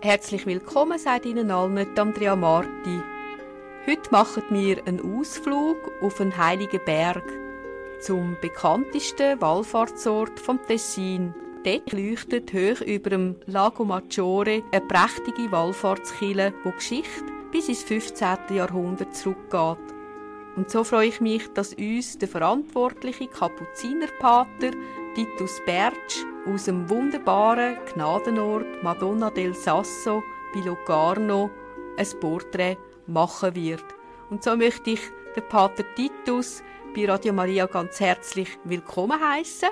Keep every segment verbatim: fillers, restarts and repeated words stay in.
Herzlich willkommen, sagt Ihnen allen Andrea Marti. Heute machen wir einen Ausflug auf einen heiligen Berg zum bekanntesten Wallfahrtsort vom Tessin. Dort leuchtet hoch über dem Lago Maggiore eine prächtige Wallfahrtskirche, die Geschichte bis ins fünfzehnten. Jahrhundert zurückgeht. Und so freue ich mich, dass uns der verantwortliche Kapuzinerpater Titus Bertsch aus dem wunderbaren Gnadenort Madonna del Sasso bei Locarno ein Porträt machen wird. Und so möchte ich den Pater Titus bei Radio Maria ganz herzlich willkommen heißen.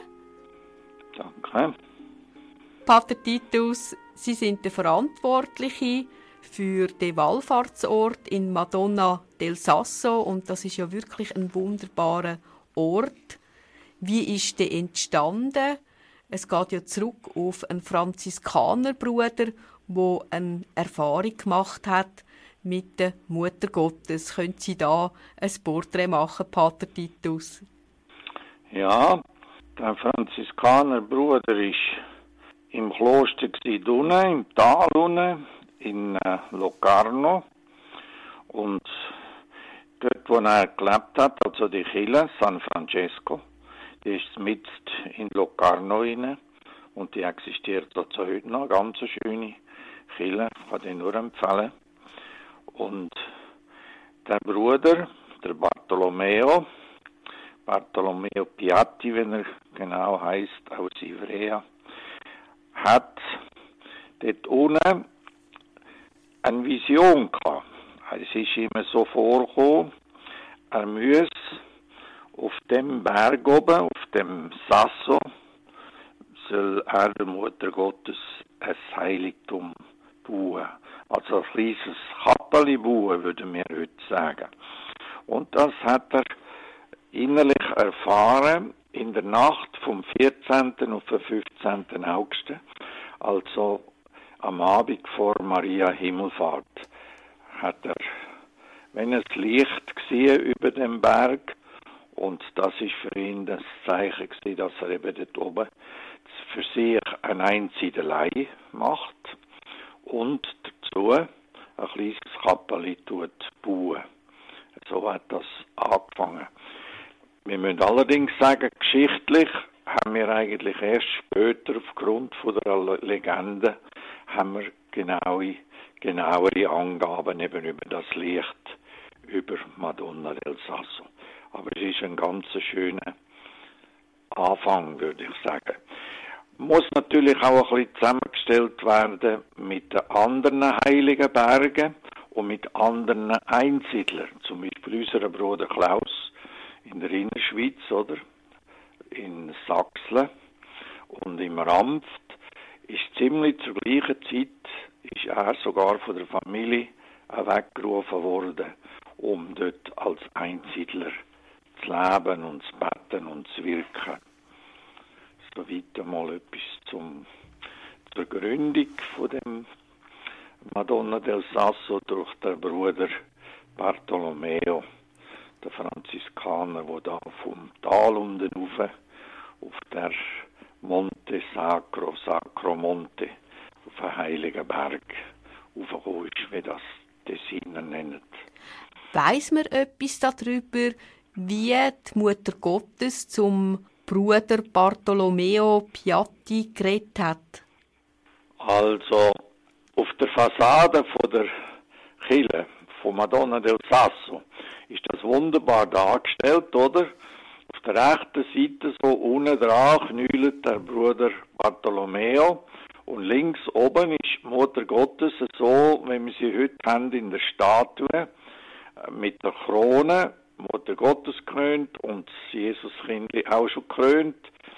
Danke. Pater Titus, Sie sind der Verantwortliche für den Wallfahrtsort in Madonna del Sasso und das ist ja wirklich ein wunderbarer Ort. Wie ist der entstanden? Es geht ja zurück auf einen Franziskanerbruder, der eine Erfahrung gemacht hat mit der Mutter Gottes. Können Sie da ein Porträt machen, Pater Titus? Ja, der Franziskanerbruder war im Kloster unten, im Tal unten, in äh, Locarno. Und dort, wo er gelebt hat, also die Kirche San Francesco, die ist mitten in Locarno rein und die existiert also heute noch, eine ganz schöne Kirche, kann ich nur empfehlen. Und der Bruder, der Bartolomeo, Bartolomeo Piatti, wenn er genau heißt, aus Ivrea, hat dort unten eine Vision gehabt. Es ist ihm so vorgekommen, er müsse auf dem Berg oben, auf dem Sasso, soll er der Mutter Gottes ein Heiligtum bauen. Also ein kleines Kappeli bauen, würden wir heute sagen. Und das hat er innerlich erfahren in der Nacht vom vierzehnten auf den fünfzehnten August, also am Abend vor Maria Himmelfahrt, hat er, wenn es Licht gesehen über dem Berg, und das ist für ihn das Zeichen gewesen, dass er eben dort oben für sich eine Einsiedelei macht und dazu ein kleines Kappeli tut bauen. So hat das angefangen. Wir müssen allerdings sagen, geschichtlich haben wir eigentlich erst später aufgrund von der Legende haben wir genaue, genauere Angaben eben über das Licht über Madonna del Sasso. Aber es ist ein ganz schöner Anfang, würde ich sagen. Muss natürlich auch ein bisschen zusammengestellt werden mit den anderen heiligen Bergen und mit anderen Einsiedlern. Zum Beispiel unser Bruder Klaus in der Innerschweiz, oder? In Sachsen und im Rampft ist ziemlich zur gleichen Zeit ist er sogar von der Familie weggerufen worden, um dort als Einsiedler zu leben und zu beten und zu wirken. Soweit einmal etwas zum, zur Gründung von dem Madonna del Sasso durch den Bruder Bartolomeo, der Franziskaner, der da vom Tal unten rauf auf der Monte Sacro, Sacro Monte, auf einen heiligen Berg raufgekommen ist, wie das Tessiner nennen. Weiss man etwas darüber, wie die Mutter Gottes zum Bruder Bartolomeo Piatti geredet hat? Also, auf der Fassade von der Kirche, von Madonna del Sasso, ist das wunderbar dargestellt, oder? Auf der rechten Seite, so unten dran, knüllt der Bruder Bartolomeo und links oben ist die Mutter Gottes, so, wie wir sie heute haben in der Statue, mit der Krone, Mutter Gottes gekrönt und das Jesuskind auch schon gekrönt,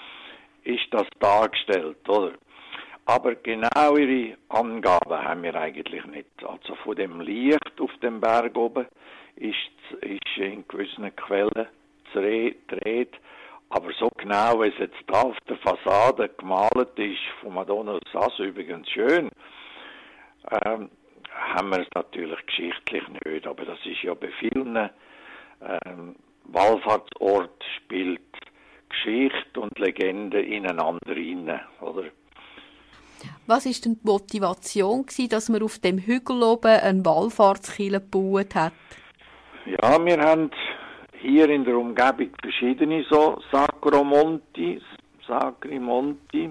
ist das dargestellt, oder? Aber genau ihre Angaben haben wir eigentlich nicht. Also von dem Licht auf dem Berg oben ist, ist in gewissen Quellen zu Rede. Aber so genau, wie es jetzt da auf der Fassade gemalt ist, von Madonna del Sasso übrigens schön, ähm, haben wir es natürlich geschichtlich nicht. Aber das ist ja bei vielen ähm, Wallfahrtsorten spielt Geschichte und Legende ineinander rein, oder? Was war denn die Motivation, dass man auf dem Hügel oben eine Wallfahrtskirche gebaut hat? Ja, wir haben hier in der Umgebung verschiedene so Sacromonti, Sacrimonti.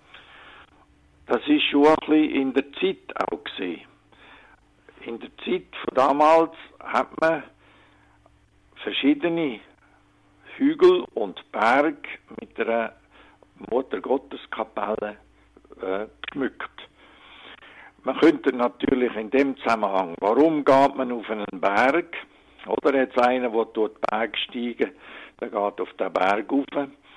Das ist schon ein bisschen in der Zeit auch gesehen. In der Zeit von damals hat man verschiedene Hügel und Berge mit einer Muttergotteskapelle äh, geschmückt. Man könnte natürlich in dem Zusammenhang, warum geht man auf einen Berg? Oder jetzt einer, der dort Berg steigen, der geht auf den Berg rauf,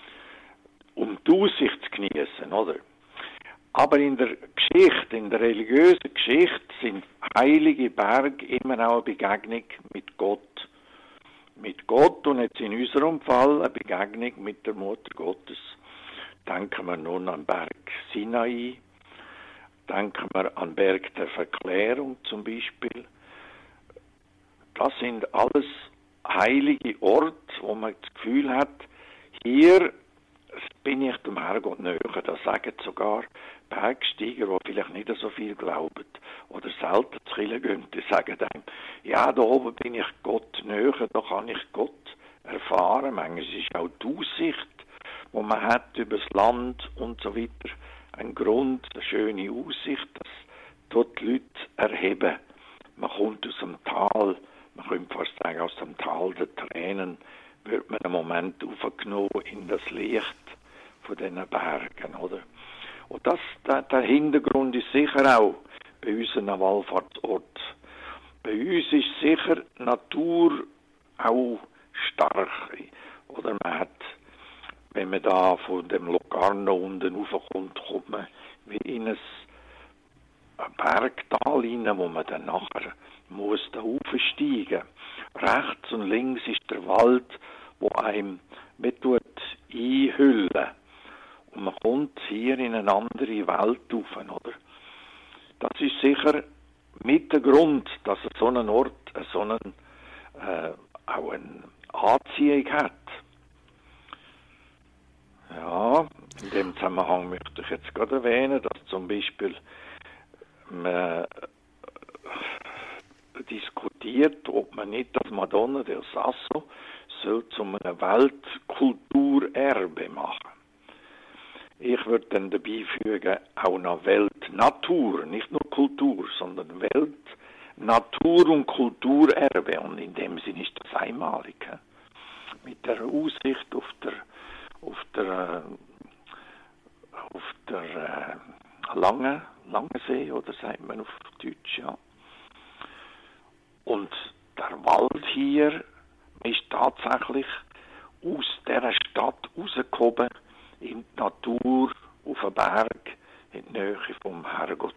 um die Aussicht zu genießen, oder? Aber in der Geschichte, in der religiösen Geschichte, sind heilige Berge immer auch eine Begegnung mit Gott. Mit Gott und jetzt in unserem Fall eine Begegnung mit der Mutter Gottes. Denken wir nun an Berg Sinai, denken wir an Berg der Verklärung zum Beispiel. Das sind alles heilige Orte, wo man das Gefühl hat, hier bin ich dem Herrgott näher. Das sagen sogar Bergsteiger, die vielleicht nicht so viel glauben oder selten zu Kirche gehen, die sagen einem, ja, da oben bin ich Gott näher, da kann ich Gott erfahren. Manchmal ist auch die Aussicht, die man hat über das Land und so weiter, ein Grund, eine schöne Aussicht, dass dort die Leute erheben. Man kommt aus dem Tal, man könnte fast sagen, aus dem Tal der Tränen wird man einen Moment aufgenommen in das Licht von diesen Bergen, oder? Und das, der, der Hintergrund ist sicher auch bei uns ein Wallfahrtsort. Bei uns ist sicher Natur auch stark. Oder man hat, wenn man da von dem Locarno unten raufkommt, kommt man wie in ein Bergtal rein, wo man dann nachher muss da aufsteigen. Rechts und links ist der Wald, wo einem mit tut einhüllen. Und man kommt hier in eine andere Welt rauf, oder? Das ist sicher mit der Grund, dass so ein Ort so einen, äh, auch eine Anziehung hat. Ja, in dem Zusammenhang möchte ich jetzt gerade erwähnen, dass zum Beispiel man diskutiert, ob man nicht das Madonna del Sasso soll zu einem Weltkulturerbe machen. Ich würde dann dabei fügen, auch noch Weltnatur, nicht nur Kultur, sondern Welt, Natur- und Kulturerbe. Und in dem Sinne ist das einmalig. Mit der Aussicht auf der, auf der, auf der äh, lange, lange See, oder sagt man auf Deutsch, ja. Und der Wald hier ist tatsächlich aus dieser Stadt rausgekommen, in die Natur, auf den Berg, in die Nähe vom Herrgott.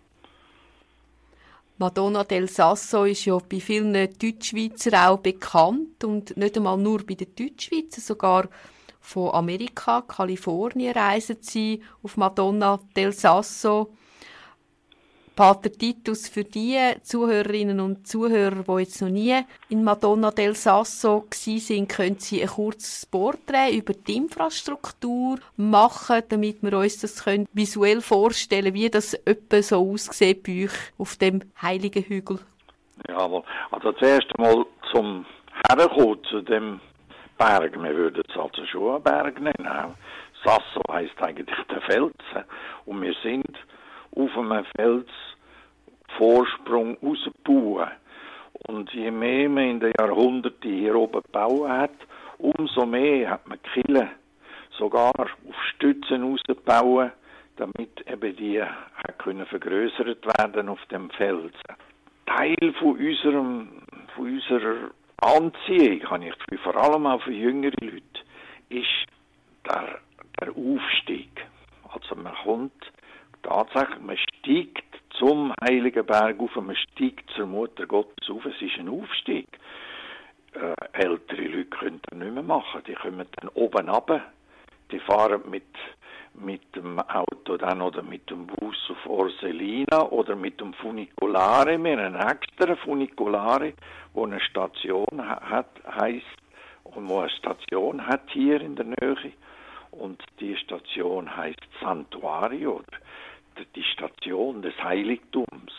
Madonna del Sasso ist ja bei vielen Deutschschweizer auch bekannt und nicht einmal nur bei den Deutschschweizer, sogar von Amerika, Kalifornien reisen sie auf Madonna del Sasso. Pater Titus, für die Zuhörerinnen und Zuhörer, die jetzt noch nie in Madonna del Sasso waren, können Sie ein kurzes Porträt über die Infrastruktur machen, damit wir uns das können visuell vorstellen, wie das etwa so aussieht bei euch auf dem heiligen Hügel. Jawohl. Also zuerst einmal zum Herkommen zu dem Berg. Wir würden es also schon einen Berg nennen. Sasso heisst eigentlich der Fels. Und wir sind auf einem Felsvorsprung rausgebaut. Und je mehr man in den Jahrhunderten hier oben gebaut hat, umso mehr hat man die Kirche sogar auf Stützen rausgebaut, damit eben die können vergrößert werden auf dem Felsen. Teil von unserem, von unserer Anziehung, habe ich gefühlt, vor allem auch für jüngere Leute, ist der, der Aufstieg. Also man kommt tatsächlich, man steigt zum Heiligen Berg auf, man steigt zur Mutter Gottes auf. Es ist ein Aufstieg. Äh, ältere Leute können das nicht mehr machen. Die kommen dann oben runter. Die fahren mit, mit dem Auto dann oder mit dem Bus auf Orselina oder mit dem Funiculare. Wir haben einen extra Funiculare, wo eine Station hat, heisst, und wo eine Station hat hier in der Nähe. Und die Station heisst Santuario, oder die Station des Heiligtums.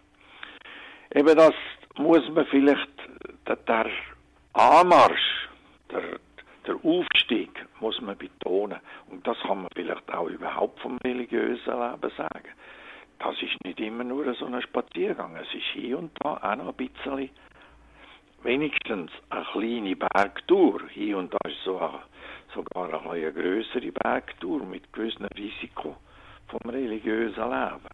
Eben das muss man vielleicht, der, der Anmarsch, der, der Aufstieg, muss man betonen. Und das kann man vielleicht auch überhaupt vom religiösen Leben sagen. Das ist nicht immer nur so ein Spaziergang. Es ist hier und da auch noch ein bisschen, wenigstens eine kleine Bergtour. Hier und da ist so eine, sogar eine, eine grössere Bergtour mit gewissen Risiko vom religiösen Leben.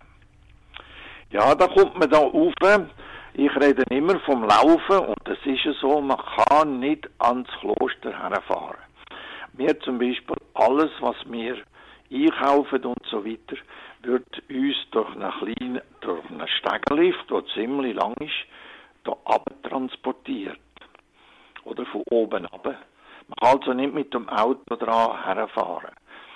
Ja, da kommt man da rauf. Ich rede immer vom Laufen und das ist ja so, man kann nicht ans Kloster herfahren. Wir zum Beispiel, alles was wir einkaufen und so weiter, wird uns durch einen kleinen, durch einen Stegenlift, der ziemlich lang ist, da abtransportiert. Oder von oben ab. Man kann also nicht mit dem Auto dran herfahren.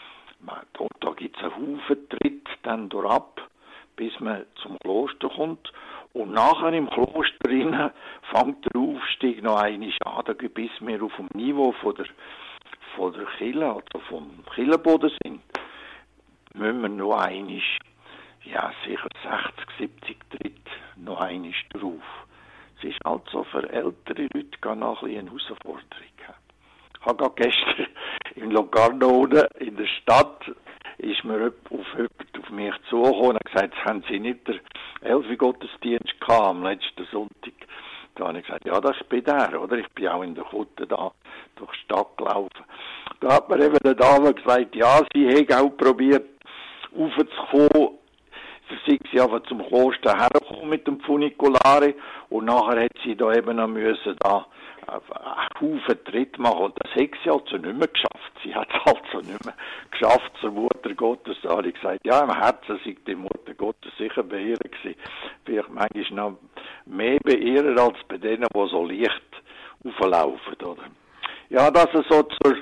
Und da gibt es einen Haufen Tritt dann durchab, bis man zum Kloster kommt. Und nachher im Kloster rein fängt der Aufstieg noch einmal an, bis wir auf dem Niveau von der, von der Kille, also vom Killenboden sind. Müssen wir noch einmal, ja sicher sechzig, siebzig Tritt noch einmal drauf. Es ist also für ältere Leute gar noch ein eine Herausforderung. Ich habe gerade gestern in Locarno in der Stadt ist mir auf jemand auf mich zugekommen und gesagt, haben Sie nicht den Elfi-Gottesdienst gehabt am letzten Sonntag? Da habe ich gesagt, ja, das bin der, oder? Ich bin auch in der Kutte da durch die Stadt gelaufen. Da hat mir eben der Dame gesagt, ja, sie hätte auch probiert, raufzukommen. Da sind sie aber zum Kloster hergekommen mit dem Funiculare und nachher hat sie da eben noch müssen da einen Haufen Tritt machen und das hat sie also nicht mehr geschafft. Sie hat es also nicht mehr geschafft zur Mutter Gottes. Da habe ich gesagt, ja, im Herzen sei die Mutter Gottes sicher bei ihr gewesen. Vielleicht manchmal noch mehr bei ihr als bei denen, die so leicht auflaufen, oder? Ja, das ist so zur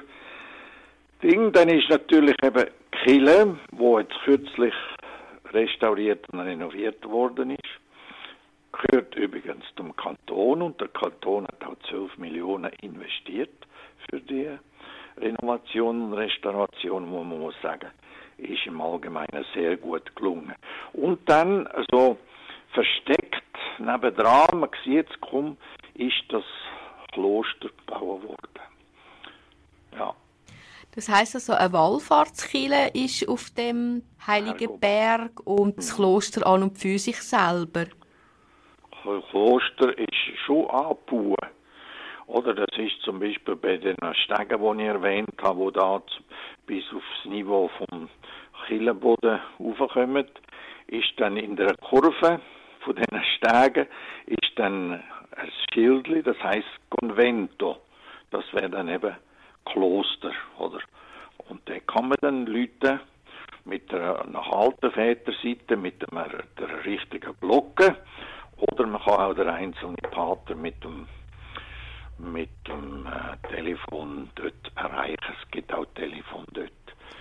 Ding. Dann ist natürlich eben die Kille, die jetzt kürzlich restauriert und renoviert worden ist. Gehört übrigens zum Kanton und der Kanton hat auch zwölf Millionen investiert für die Renovation und Restauration, wo man muss sagen, ist im Allgemeinen sehr gut gelungen. Und dann, so versteckt nebendran, man sieht es kaum, ist das Kloster gebaut worden. Ja. Das heisst also, eine Wallfahrtskirche ist auf dem Heiligen Berg und das Kloster an und für sich selber. Das Kloster ist schon angebaut. Oder das ist zum Beispiel bei den Stegen, die ich erwähnt habe, die da bis aufs Niveau vom Kirchenboden raufkommen, ist dann in der Kurve von diesen Stegen ist dann ein Schildli, das heisst Convento. Das wäre dann eben Kloster, oder? Und da kann man dann Leute mit der nach alten Väterseite mit der, der richtigen Glocke oder man kann auch der einzelne Pater mit dem mit dem äh, Telefon dort erreichen. Es gibt auch Telefon dort.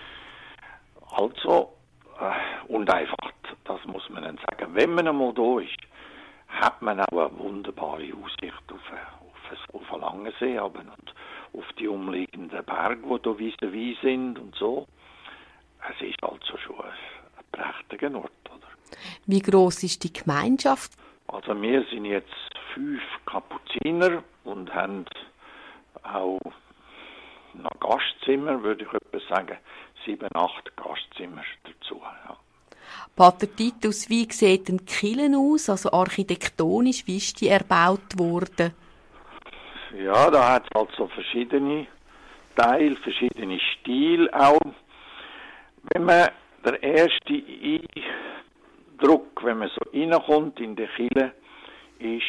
Also, äh, und einfach, das muss man dann sagen, wenn man einmal da ist, hat man auch eine wunderbare Aussicht auf, auf, auf einen langen See und auf die umliegenden Berge, die da vis-à-vis sind und so. Es ist also schon ein, ein prächtiger Ort, oder? Wie gross ist die Gemeinschaft? Also wir sind jetzt fünf Kapuziner und haben auch noch Gastzimmer, würde ich etwa sagen, sieben, acht Gastzimmer dazu. Ja. Pater Titus, wie sieht denn die Kirche aus, also architektonisch, wie ist die erbaut worden? Ja, da hat es also verschiedene Teile, verschiedene Stile auch. Wenn man der erste Eindruck, wenn man so reinkommt in die Kirche, ist,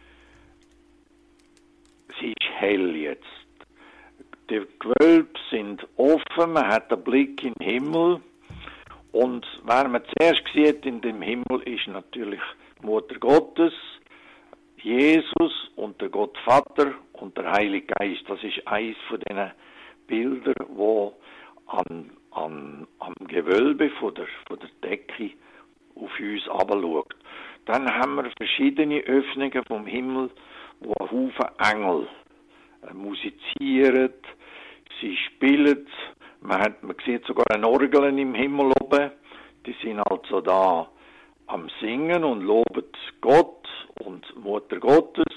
sie ist hell jetzt. Die Gewölbe sind offen, man hat einen Blick in den Himmel. Und wer man zuerst sieht in dem Himmel, ist natürlich die Mutter Gottes, Jesus und der Gottvater und der Heilige Geist. Das ist eines von diesen Bildern, wo an, an, am Gewölbe von der, von der Decke auf uns herabschaut. Dann haben wir verschiedene Öffnungen vom Himmel, wo ein Haufen Engel musizieren, sie spielen, man, hat, man sieht sogar eine Orgel im Himmel oben, Die sind also da am Singen und loben Gott und Mutter Gottes.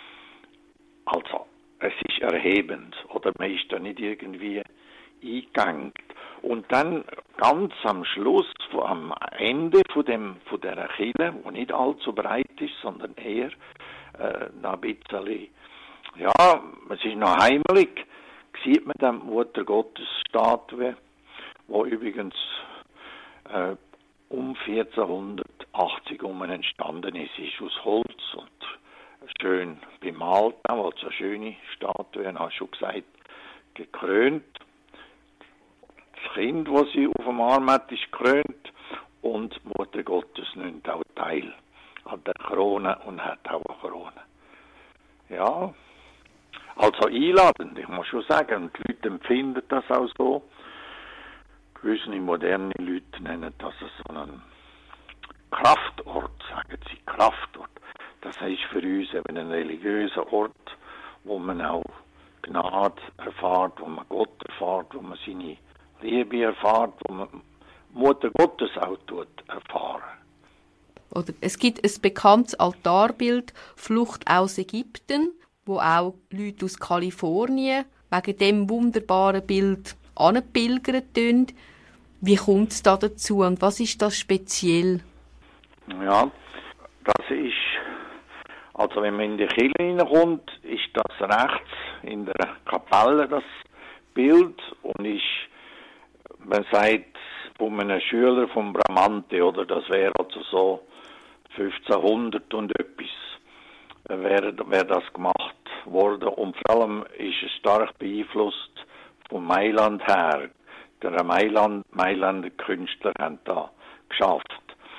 Also, es ist erhebend, oder man ist da nicht irgendwie eingegangen. Und dann ganz am Schluss, am Ende von, dem, von dieser Kirche, die nicht allzu breit ist, sondern eher äh, noch ein bisschen, ja, es ist noch heimelig, sieht man dann die Mutter Gottes Statue, die übrigens äh, um vierzehnhundertachtzig um entstanden ist. Sie ist aus Holz und schön bemalt, also eine schöne Statue, ich habe schon gesagt, gekrönt. Das Kind, das sie auf dem Arm hat, ist gekrönt und Mutter Gottes nimmt auch teil an der Krone und hat auch eine Krone. Ja, also einladend, ich muss schon sagen, und die Leute empfinden das auch so. Gewisse moderne Leute nennen das so einen Kraftort, sagen sie, Kraftort. Das heißt für uns eben ein religiöser Ort, wo man auch Gnade erfährt, wo man Gott erfährt, wo man seine Liebe erfährt, wo man Mutter Gottes auch tut erfahren. Oder es gibt ein bekanntes Altarbild, Flucht aus Ägypten, wo auch Leute aus Kalifornien wegen dem wunderbaren Bild anpilgern tun. Wie kommt es da dazu und was ist das speziell? Ja, das ist, also wenn man in die Kirche hineinkommt, ist das rechts in der Kapelle das Bild und ist, man sagt, von einem Schüler von Bramante, oder das wäre also so fünfzehnhundert und etwas, wäre, wäre das gemacht worden und vor allem ist es stark beeinflusst von Mailand her. Der Mailand, Mailänder Künstler haben da geschafft.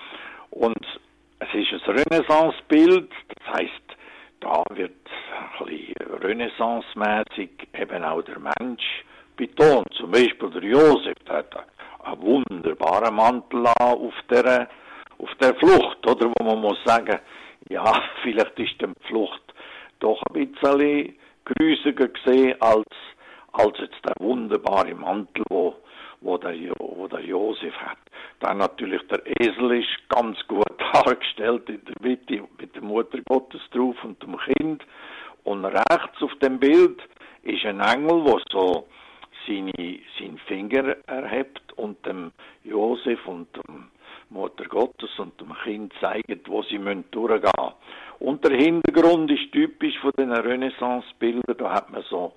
Und es ist ein Renaissance-Bild, das heisst, da wird ein bisschen renaissance-mässig eben auch der Mensch betont. Zum Beispiel der Josef, der hat einen wunderbaren Mantel auf der, auf der Flucht, oder? Wo man muss sagen, ja, vielleicht ist die Flucht doch ein bisschen grüßiger gesehen als, als jetzt der wunderbare Mantel, wo Wo der, wo der Josef hat. Dann natürlich der Esel ist ganz gut dargestellt in der Mitte mit der Mutter Gottes drauf und dem Kind. Und rechts auf dem Bild ist ein Engel, der so seine, seinen Finger erhebt und dem Josef und dem Mutter Gottes und dem Kind zeigt, wo sie müssen durchgehen. Und der Hintergrund ist typisch von den Renaissance-Bildern. Da hat man so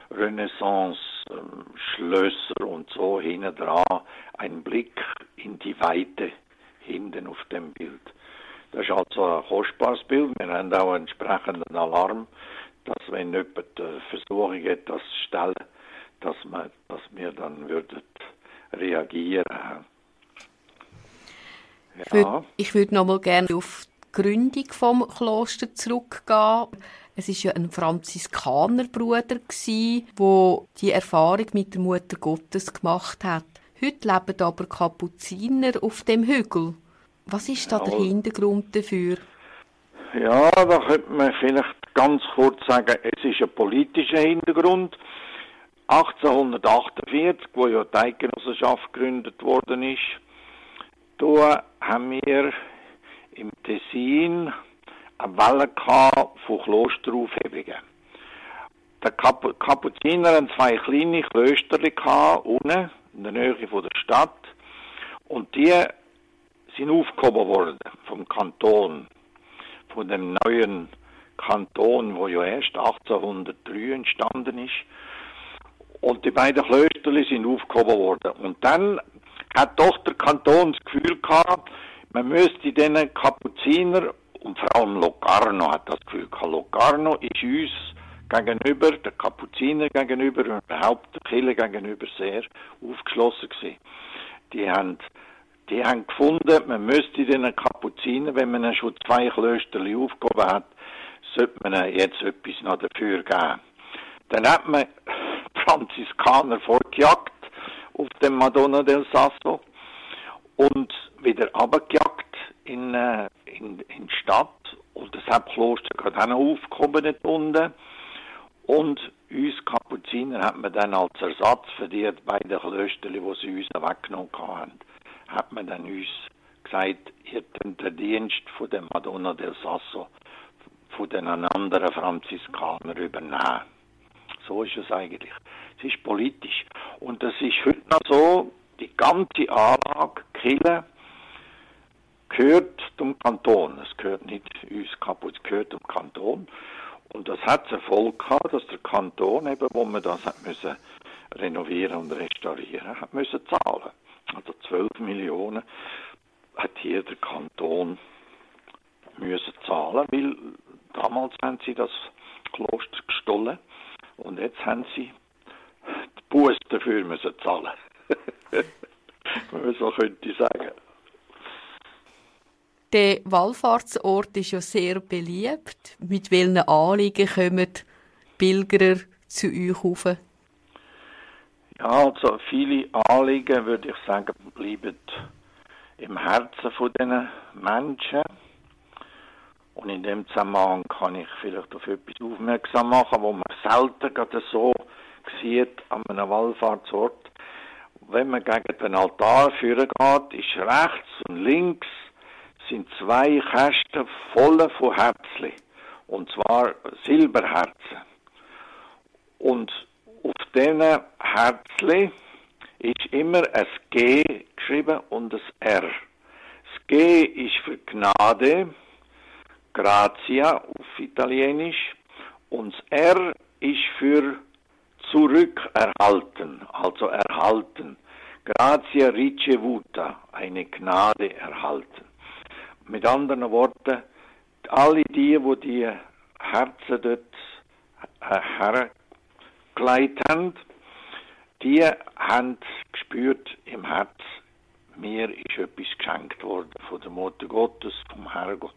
Renaissance-Schlösser und so hinten dran, ein Blick in die Weite hinten auf dem Bild. Das ist also ein kostbares Bild. Wir haben auch einen entsprechenden Alarm, dass wenn jemand versuchen etwas zu stellen, dass, man, dass wir dann würden reagieren. Ja. Ich würde, ich würde noch mal gerne auf die Gründung vom Kloster zurückgehen. Es war ja ein Franziskanerbruder, der die Erfahrung mit der Mutter Gottes gemacht hat. Heute leben aber Kapuziner auf dem Hügel. Was ist da ja der Hintergrund dafür? Ja, da könnte man vielleicht ganz kurz sagen, es ist ein politischer Hintergrund. achtzehnhundertachtundvierzig, wo ja die Eidgenossenschaft gegründet worden ist, da haben wir im Tessin eine Welle von Klosteraufhebungen. Die Kap- Kapuziner hatten zwei kleine Klöster unten in der Nähe von der Stadt und die sind aufgehoben worden vom Kanton, von dem neuen Kanton, wo ja erst achtzehnhundertdrei entstanden ist. Und die beiden Klöster sind aufgehoben worden. Und dann hat doch der Kanton das Gefühl gehabt, man müsste diesen Kapuziner, und vor allem Locarno hat das Gefühl gehabt, Locarno ist uns gegenüber, der Kapuziner gegenüber und überhaupt der Kirche gegenüber sehr aufgeschlossen gewesen. Die haben, die haben gefunden, man müsste den Kapuziner, wenn man schon zwei Klöster aufgehoben hat, sollte man jetzt etwas noch dafür geben. Dann hat man Franziskaner vorgejagt auf dem Madonna del Sasso und wieder runtergejagt in, äh, in, in die Stadt. Und das hat Kloster gerade auch noch aufgehoben dort unten. Und uns Kapuziner hat man dann als Ersatz für die beiden Klöster, die sie uns weggenommen haben, hat man dann uns gesagt, ihr könnt den Dienst von der Madonna del Sasso von den anderen Franziskanern übernehmen. So ist es eigentlich. Es ist politisch. Und es ist heute noch so, die ganze Anlage, Kirche, gehört dem Kanton. Es gehört nicht uns kaputt, es gehört dem Kanton. Und das hat zur Folge gehabt, dass der Kanton, eben, wo man das hat müssen renovieren und restaurieren, hat müssen zahlen. Also zwölf Millionen hat hier der Kanton müssen zahlen, weil damals haben sie das Kloster gestohlen und jetzt haben sie die Buße dafür müssen zahlen. Wenn man so könnte sagen. Der Wallfahrtsort ist ja sehr beliebt. Mit welchen Anliegen kommen Pilger zu euch rauf? Ja, also viele Anliegen, würde ich sagen, bleiben im Herzen von diesen Menschen. Und in dem Zusammenhang kann ich vielleicht auf etwas aufmerksam machen, wo man selten gerade so sieht an einem Wallfahrtsort. Wenn man gegen den Altar führen geht, ist rechts und links sind zwei Kästen voll von Herzli. Und zwar Silberherzen. Und auf diesen Herzli ist immer ein G geschrieben und ein R. Das G ist für Gnade, Grazia auf Italienisch, und das R ist für zurückerhalten, also erhalten. Grazia ricevuta, eine Gnade erhalten. Mit anderen Worten, alle die, die die Herzen dort hergelegt haben, die haben gespürt im Herz, mir ist etwas geschenkt worden von der Mutter Gottes, vom Herrgott.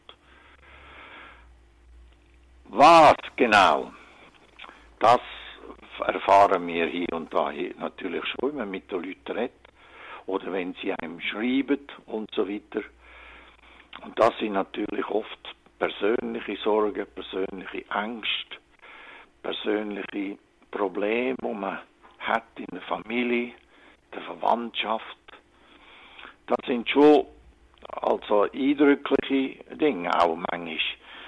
Was genau? Das erfahren wir hier und da hier natürlich schon, wenn man mit den Leuten redet oder wenn sie einem schreiben und so weiter. Und das sind natürlich oft persönliche Sorgen, persönliche Ängste, persönliche Probleme, die man hat in der Familie, der Verwandtschaft. Das sind schon also eindrückliche Dinge, auch manchmal.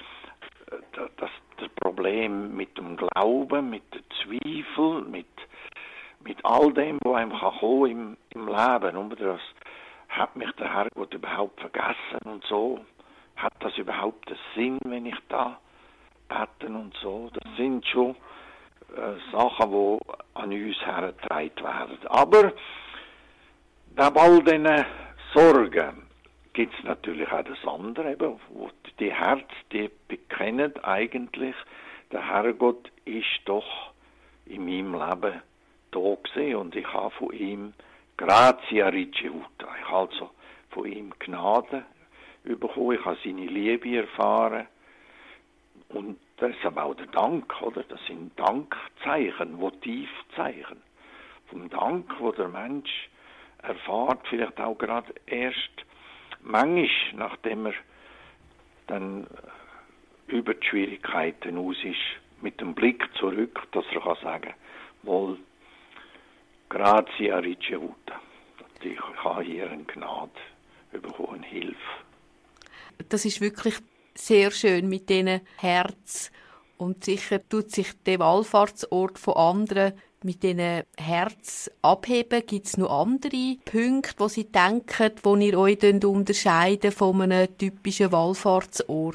Das, das Problem mit dem Glauben, mit dem Zweifel, mit, mit all dem, was einem kann kommen im, im Leben. Und das, hat mich der Herrgott überhaupt vergessen und so? Hat das überhaupt einen Sinn, wenn ich da bete und so? Das sind schon äh, Sachen, die an uns hergetragen werden. Aber neben all diesen Sorgen gibt es natürlich auch das andere, eben, wo die Herzen, die bekennen eigentlich, der Herrgott ist doch in meinem Leben da gewesen und ich habe von ihm Grazia ricevuta. Ich habe also von ihm Gnade bekommen, ich habe seine Liebe erfahren und das ist aber auch der Dank, oder? Das sind Dankzeichen, Votivzeichen. Vom Dank, wo der Mensch erfahrt, vielleicht auch gerade erst manchmal, nachdem er dann über die Schwierigkeiten aus ist, mit dem Blick zurück, dass er kann sagen, wohl, Grazia ricevuta. Ich habe hier eine Gnade bekommen, Hilfe. Das ist wirklich sehr schön mit diesen Herz. Und sicher tut sich der Wallfahrtsort von anderen mit diesen Herz abheben. Gibt es noch andere Punkte, wo Sie denken, wo ihr euch unterscheiden von einem typischen Wallfahrtsort?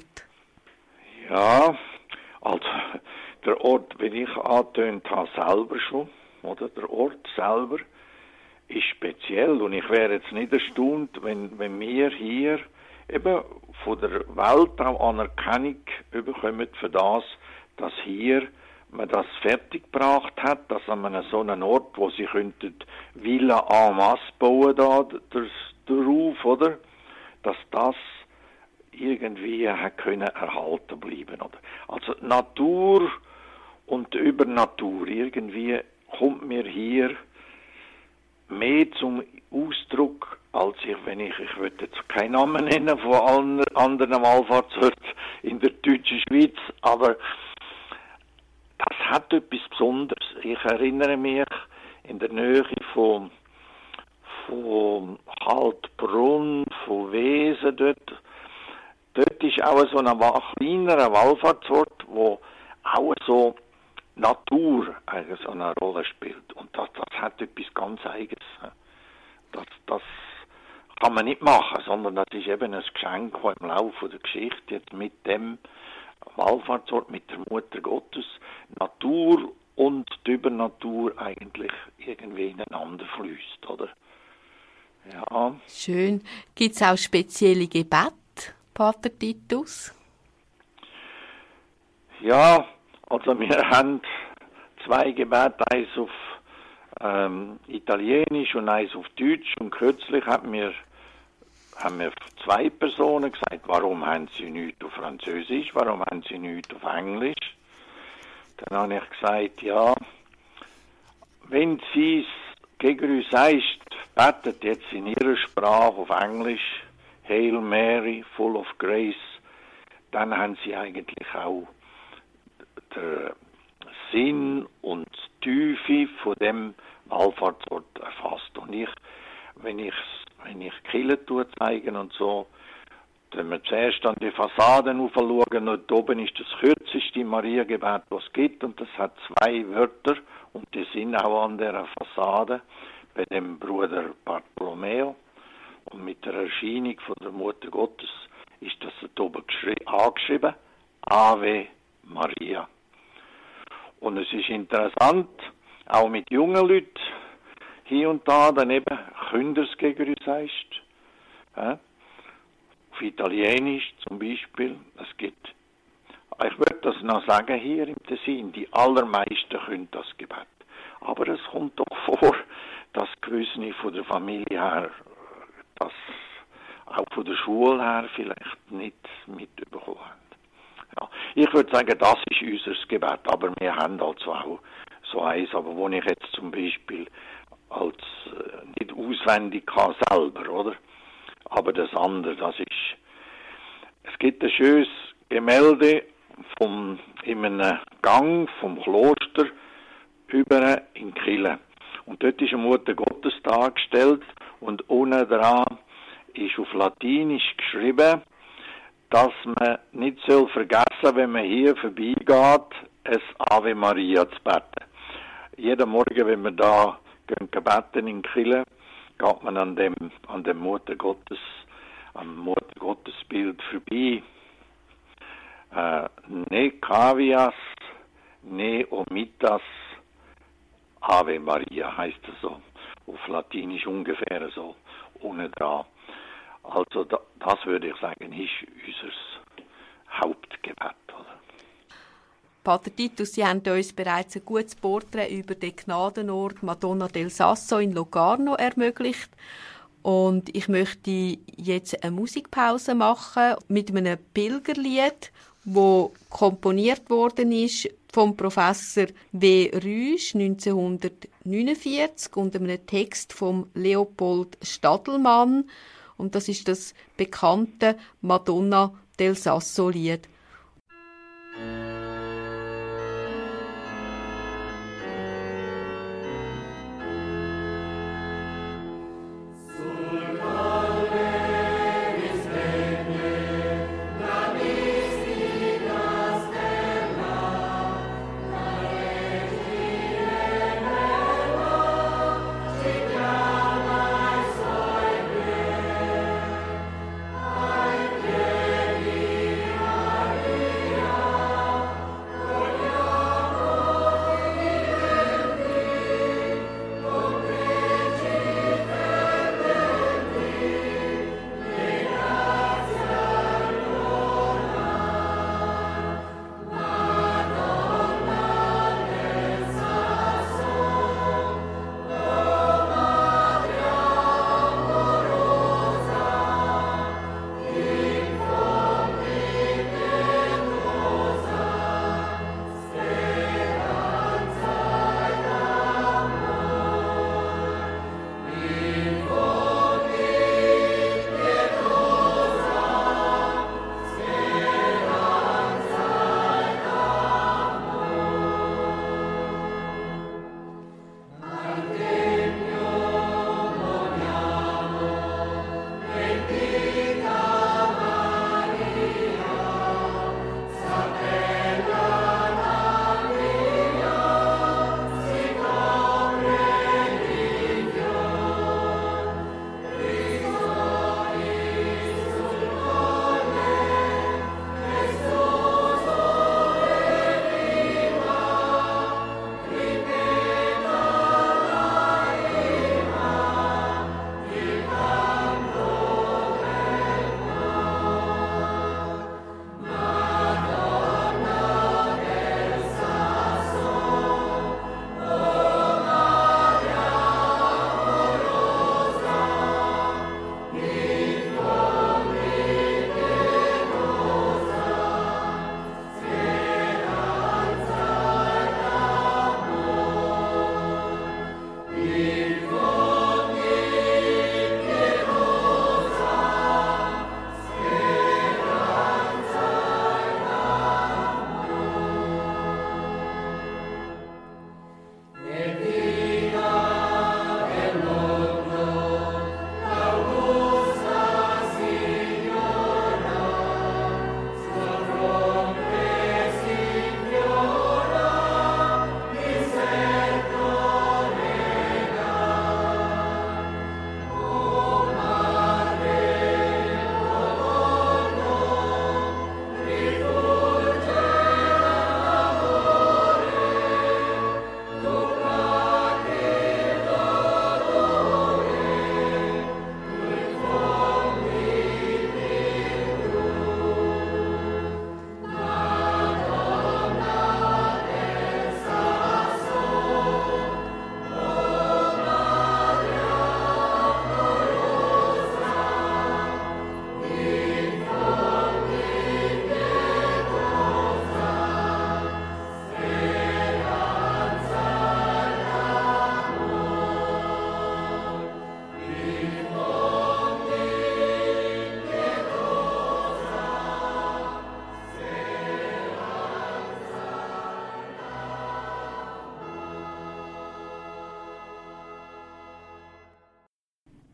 Ja, also der Ort, wie ich angetönt habe, selber schon, oder? Der Ort selber ist speziell und ich wäre jetzt nicht erstaunt, wenn, wenn wir hier eben von der Welt auch Anerkennung bekommen für das, dass hier man das fertiggebracht hat, dass an einem so einem Ort, wo sie könnten Villa en masse bauen, da, darauf, oder? Dass das irgendwie hat können erhalten bleiben, oder? Also Natur und Übernatur, irgendwie kommt mir hier mehr zum Ausdruck, als ich, wenn ich, ich will jetzt keinen Namen nennen von allen anderen Wallfahrtsorten in der deutschen Schweiz, aber das hat etwas Besonderes. Ich erinnere mich in der Nähe von, von Haltbrunn, von Wesen dort. Dort ist auch so ein kleinerer Wallfahrtsort, wo auch so Natur eigentlich so eine Rolle spielt. Und das, das hat etwas ganz Eigenes. Das, das kann man nicht machen, sondern das ist eben ein Geschenk, das im Laufe der Geschichte jetzt mit dem Wallfahrtsort, mit der Mutter Gottes, Natur und die Übernatur eigentlich irgendwie ineinander fließt, oder? Ja. Schön. Gibt es auch spezielle Gebete, Pater Titus? Ja, also wir haben zwei Gebete, eins auf ähm, Italienisch und eins auf Deutsch. Und kürzlich haben wir, haben wir zwei Personen gesagt, warum haben sie nichts auf Französisch, warum haben sie nichts auf Englisch. Dann habe ich gesagt, ja, wenn sie es gegen uns heißt, betet jetzt in ihrer Sprache auf Englisch, Hail Mary, full of grace, dann haben sie eigentlich auch den Sinn und die Tiefe von dem Wallfahrtsort erfasst. Und ich, wenn ich, wenn ich Kirche zeigen und so, wenn wir zuerst an die Fassaden aufschauen, und oben ist das kürzeste Mariagebet, was es gibt, und das hat zwei Wörter, und die sind auch an der Fassade, bei dem Bruder Bartolomeo. Und mit der Erscheinung von der Mutter Gottes ist das da oben angeschrieben, Ave Maria. Und es ist interessant, auch mit jungen Leuten, hier und da daneben, Künders gegen uns heißt, ja, auf Italienisch zum Beispiel, es gibt, ich würde das noch sagen hier im Tessin, die allermeisten können das Gebet. Aber es kommt doch vor, dass gewisse von der Familie her, das auch von der Schule her vielleicht nicht mitbekommen haben. Ja, ich würde sagen, das ist unser Gebet, aber wir haben also auch so eins, aber wo ich jetzt zum Beispiel als äh, nicht auswendig kann selber, oder? Aber das andere, das ist, es gibt ein schönes Gemälde vom, in einem Gang vom Kloster über in Kille. Und dort ist eine Mutter Gottes dargestellt und unten dran ist auf Latinisch geschrieben, dass man nicht soll vergessen, wenn man hier vorbeigeht, es Ave Maria zu beten. Jeden Morgen, wenn wir da gehen beten in Kille, geht man an dem, an dem Mutter Gottes, am Mutter Gottes Bild vorbei. Äh, ne cavias, ne omitas, Ave Maria heißt es so. Auf Latinisch ungefähr so, ohne dran. Also da, das würde ich sagen, ist unser Hauptgebet. Oder? Pater Titus, Sie haben uns bereits ein gutes Porträt über den Gnadenort Madonna del Sasso in Locarno ermöglicht. Und ich möchte jetzt eine Musikpause machen mit einem Pilgerlied, das komponiert worden ist vom Professor W. Rüsch neunzehnhundertneunundvierzig und einem Text von Leopold Stadelmann. Und das ist das bekannte Madonna del Sasso-Lied. Maria.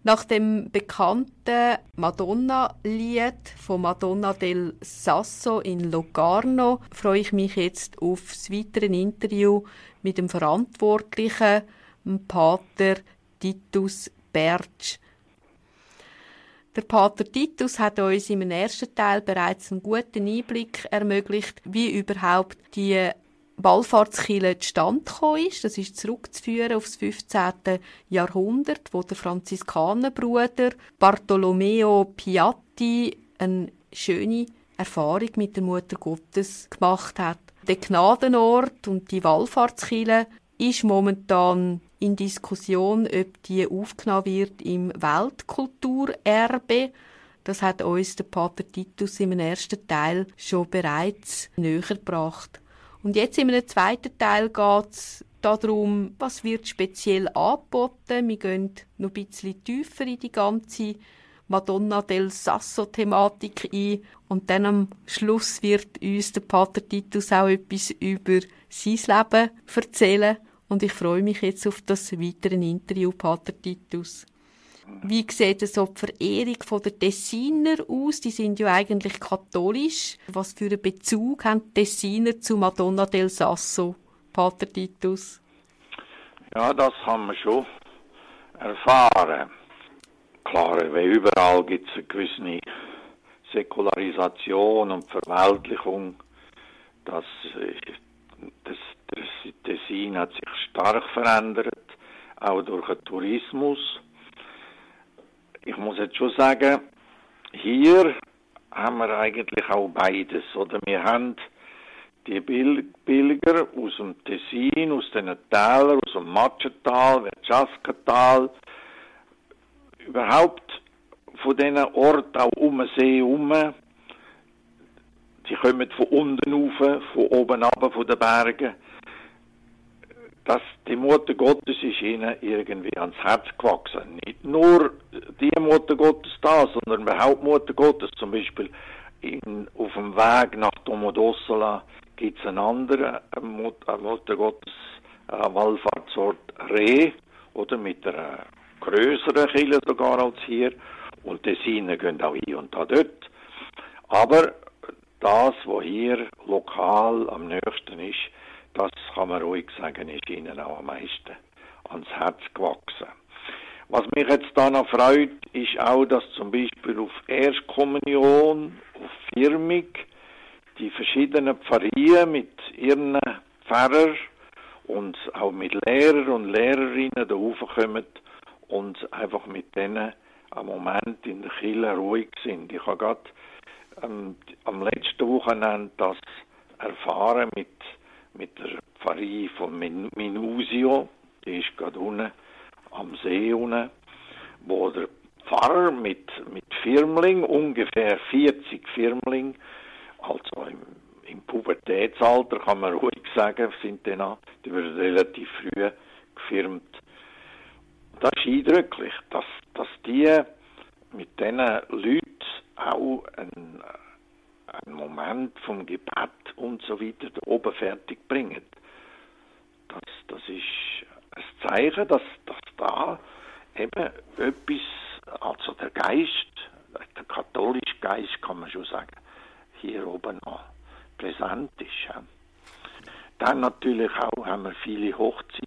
Nach dem bekannten Madonna-Lied von Madonna del Sasso in Locarno freue ich mich jetzt auf das weitere Interview mit dem Verantwortlichen, dem Pater Titus Bertsch. Der Pater Titus hat uns im ersten Teil bereits einen guten Einblick ermöglicht, wie überhaupt die Wallfahrtskirche zustande gekommen ist. Das ist zurückzuführen auf das fünfzehnte Jahrhundert, wo der Franziskanerbruder Bartolomeo Piatti eine schöne Erfahrung mit der Mutter Gottes gemacht hat. Der Gnadenort und die Wallfahrtskirche ist momentan in Diskussion, ob die aufgenommen wird im Weltkulturerbe. Das hat uns der Pater Titus im ersten Teil schon bereits näher gebracht. Und jetzt in einem zweiten Teil geht es darum, was wird speziell angeboten. Wir gehen noch ein bisschen tiefer in die ganze Madonna del Sasso-Thematik ein. Und dann am Schluss wird uns der Pater Titus auch etwas über sein Leben erzählen. Und ich freue mich jetzt auf das weitere Interview, Pater Titus. Wie sieht es so die Verehrung der Tessiner aus? Die sind ja eigentlich katholisch. Was für einen Bezug haben die Tessiner zu Madonna del Sasso, Pater Titus? Ja, das haben wir schon erfahren. Klar, wie überall gibt es eine gewisse Säkularisation und Verweltlichung. Das, das, das Tessin hat sich stark verändert, auch durch den Tourismus. Ich muss jetzt schon sagen, hier haben wir eigentlich auch beides. Oder wir haben die Pilger aus dem Tessin, aus den Tälern, aus dem Matschental, Verciascatal, überhaupt von diesen Orten auch um den See herum. Sie kommen von unten rauf, von oben runter, von den Bergen. Das, die Mutter Gottes ist ihnen irgendwie ans Herz gewachsen. Nicht nur die Mutter Gottes da, sondern überhaupt Mutter Gottes. Zum Beispiel in, auf dem Weg nach Domodossola gibt es einen anderen eine Mutter, eine Mutter Gottes eine Wallfahrtsort Reh, oder mit einer grösseren Kirche sogar als hier. Und die Tessiner gehen auch hier und da dort. Aber das, was hier lokal am nächsten ist, das kann man ruhig sagen, ist ihnen auch am meisten ans Herz gewachsen. Was mich jetzt da noch freut, ist auch, dass zum Beispiel auf Erstkommunion, auf Firmung, die verschiedenen Pfarrien mit ihren Pfarrern und auch mit Lehrern und Lehrerinnen da raufkommen und einfach mit denen am Moment in der Kirche ruhig sind. Ich habe gerade ähm, am letzten Wochenende das erfahren mit mit der Pfarrie von Minusio, die ist gerade unten am See unten, wo der Pfarrer mit, mit Firmling, ungefähr vierzig Firmling, also im, im Pubertätsalter kann man ruhig sagen, sind die, noch, die werden relativ früh gefirmt. Das ist eindrücklich, dass, dass die mit diesen Leuten auch ein einen Moment vom Gebet und so weiter da oben fertig bringen. Das, das ist ein Zeichen, dass, dass da eben etwas, also der Geist, der katholische Geist, kann man schon sagen, hier oben noch präsent ist. Ja. Dann natürlich auch haben wir viele Hochzeiten.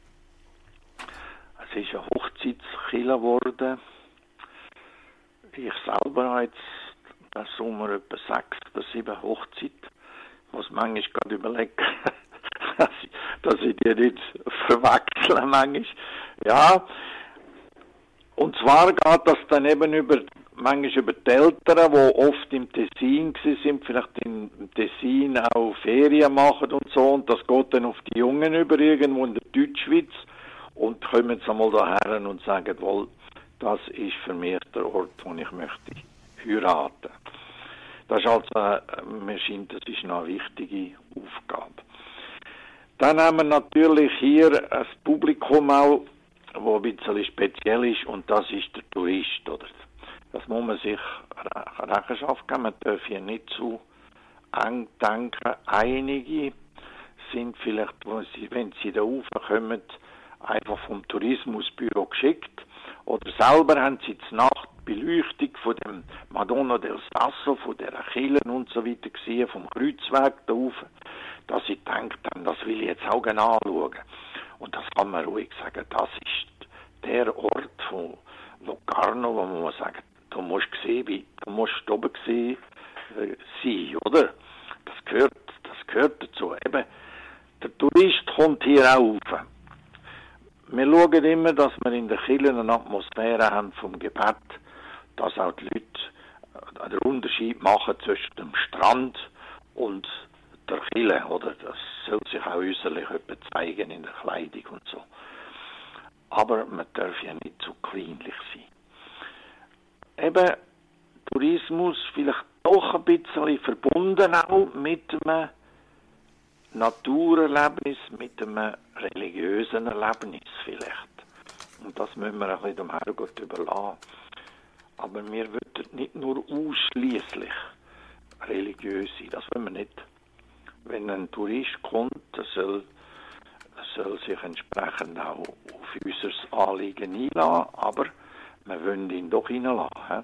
Es ist eine Hochzeitskirche geworden. Ich selber habe jetzt das Sommer etwa sechs oder sieben Hochzeit. Ich muss manchmal gerade überlegen, dass, ich, dass ich die nicht verwechsle manchmal. Ja, und zwar geht das dann eben über, manchmal über die Eltern, die oft im Tessin sind, vielleicht im Tessin auch Ferien machen und so, und das geht dann auf die Jungen über, irgendwo in der Deutschschweiz, und kommen jetzt einmal daher und sagen, wohl, das ist für mich der Ort, wo ich möchte heiraten. Das ist also, mir scheint, das ist noch eine wichtige Aufgabe. Dann haben wir natürlich hier ein Publikum auch, das ein bisschen speziell ist, und das ist der Tourist, oder? Das muss man sich Rechenschaft geben, man darf hier nicht zu eng denken. Einige sind vielleicht, wenn sie da raufkommen, einfach vom Tourismusbüro geschickt. Oder selber haben sie die Nachtbeleuchtung von dem Madonna del Sasso, von der Kirche und so weiter gesehen, vom Kreuzweg da rauf, dass sie gedacht haben, das will ich jetzt auch genau anschauen. Und das kann man ruhig sagen, das ist der Ort von Locarno, wo man sagt, du musst sehen, wie, du musst oben sehen, äh, sein, oder? Das gehört, das gehört dazu. Eben, der Tourist kommt hier auch rauf. Wir schauen immer, dass wir in der Kirche eine Atmosphäre haben vom Gebet, dass auch die Leute den Unterschied machen zwischen dem Strand und der Kirche, oder? Das soll sich auch äußerlich etwas zeigen in der Kleidung und so. Aber man darf ja nicht zu kleinlich sein. Eben, Tourismus vielleicht doch ein bisschen verbunden auch mit einem Naturerlebnis, mit einem religiösen Erlebnis vielleicht. Und das müssen wir ein bisschen dem Herrgott überlassen. Aber wir wollen nicht nur ausschließlich religiös sein, das wollen wir nicht. Wenn ein Tourist kommt, der soll, der soll sich entsprechend auch auf unser Anliegen einlassen, aber wir wollen ihn doch reinlassen.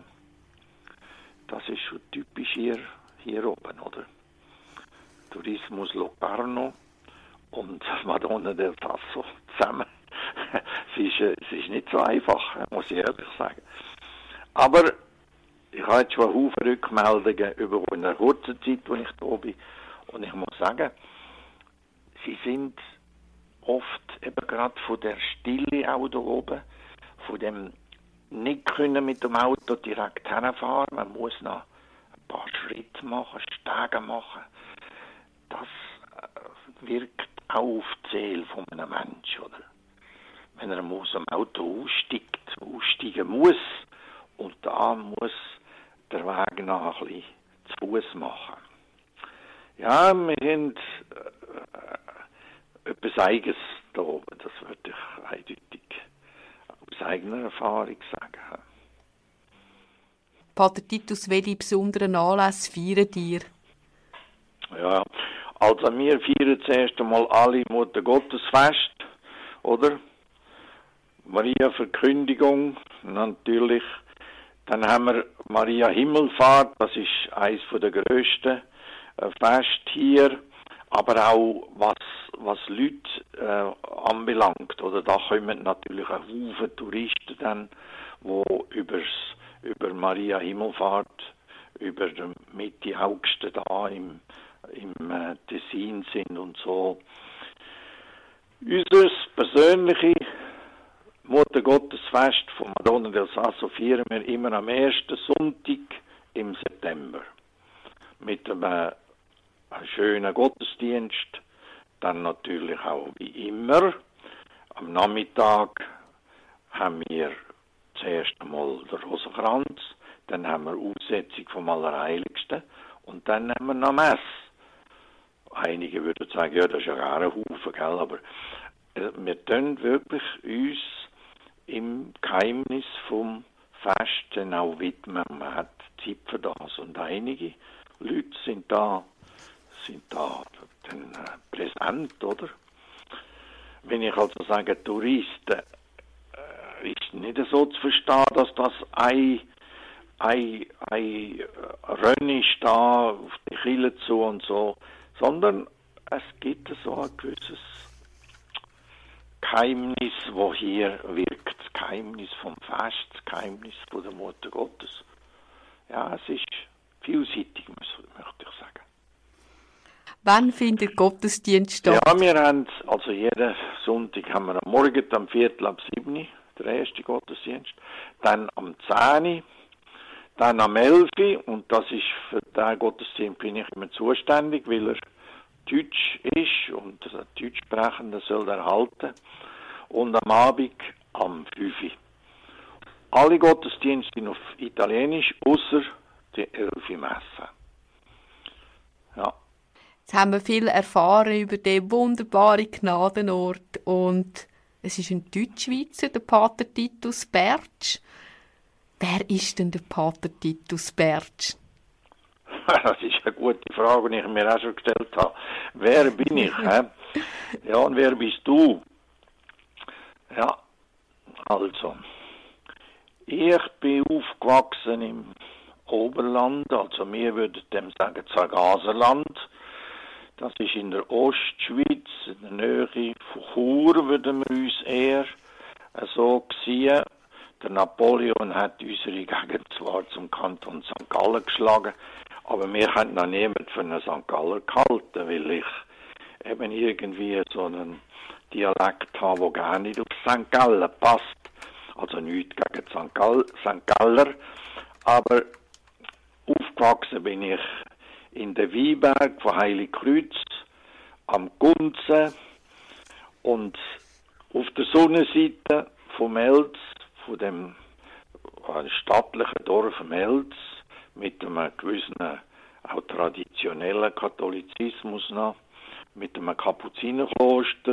Das ist schon typisch hier, hier oben, oder? Tourismus Locarno und Madonna del Sasso zusammen. es, ist, es ist nicht so einfach, muss ich ehrlich sagen. Aber ich habe jetzt schon einen Haufen Rückmeldungen über eine kurze Zeit, wo ich da bin. Und ich muss sagen, sie sind oft eben gerade von der Stille auch da oben, von dem nicht können mit dem Auto direkt herfahren, man muss noch ein paar Schritte machen, Stege machen. Das wirkt auch auf die Seele von einem Menschen, oder? Wenn er aus dem Auto aussteigt, aussteigen muss, und da muss der Weg noch ein bisschen zu Fuß machen. Ja, wir haben äh, etwas Eigenes da oben, das würde ich eindeutig aus eigener Erfahrung sagen. Pater Titus, welche besonderen Anlässe feiern ihr? Ja, also wir feiern zuerst einmal alle Mutter Gottesfest, oder? Maria Verkündigung, natürlich. Dann haben wir Maria Himmelfahrt, das ist eines der grössten äh, Feste hier. Aber auch was, was Leute äh, anbelangt, oder? Da kommen natürlich ein Haufen Touristen dann, die übers, über Maria Himmelfahrt, über Mitte August da im, im äh, Tessin sind und so. Unser persönliches Mutter Gottesfest von Madonna del Sasso feiern wir immer am ersten Sonntag im September. Mit einem äh, einen schönen Gottesdienst, dann natürlich auch wie immer. Am Nachmittag haben wir zuerst einmal den Rosenkranz, dann haben wir Aussetzung vom Allerheiligsten und dann haben wir noch Messe. Einige würden sagen, ja, das ist ja gar ein Haufen, gell? Aber äh, wir tun wirklich uns im Geheimnis vom Fest dann auch widmen. Man hat Zeit für das und einige Leute sind da sind da dann äh, präsent, oder? Wenn ich also sage Touristen, äh, ist nicht so zu verstehen, dass das ein, ein, ein Rennen ist da auf die Kirche zu und so, sondern es gibt so ein gewisses Geheimnis, wo hier wirkt, das Geheimnis vom Fest, das Geheimnis von der Mutter Gottes. Ja, es ist vielseitig, möchte ich sagen. Wann findet Gottesdienst statt? Ja, wir haben, also jeden Sonntag haben wir am Morgen am Viertel ab sieben, der erste Gottesdienst, dann am zehn, dann am elf, und das ist für den Gottesdienst bin ich immer zuständig, weil er Deutsch ist und der Deutschsprechende soll er halten, und am Abend am fünf. Alle Gottesdienste sind auf Italienisch, außer die elf Messe. Ja. Jetzt haben wir viel erfahren über den wunderbaren Gnadenort und es ist ein Deutschschweizer, der Pater Titus Bertsch. Wer ist denn der Pater Titus Bertsch? Das ist eine gute Frage, die ich mir auch schon gestellt habe. Wer bin ich? Hä? Ja, und wer bist du? Ja, also, Ich bin aufgewachsen im Oberland, also wir würden dem sagen Zergaserland. Das ist in der Ostschweiz, in der Nähe von Chur, würden wir uns eher so sehen. Der Napoleon hat unsere Gegend zwar zum Kanton Sankt Gallen geschlagen, aber wir haben noch niemand für einen Sankt Galler gehalten, weil ich eben irgendwie so einen Dialekt habe, der gar nicht auf Sankt Gallen passt. Also nichts gegen Sankt Gall, Sankt Galler, aber aufgewachsen bin ich in der Weinberg von Heiligkreuz, am Gunzen und auf der Sonnenseite von Melz, von dem stattlichen Dorf Melz, mit einem gewissen, auch traditionellen Katholizismus noch, mit einem Kapuzinerkloster.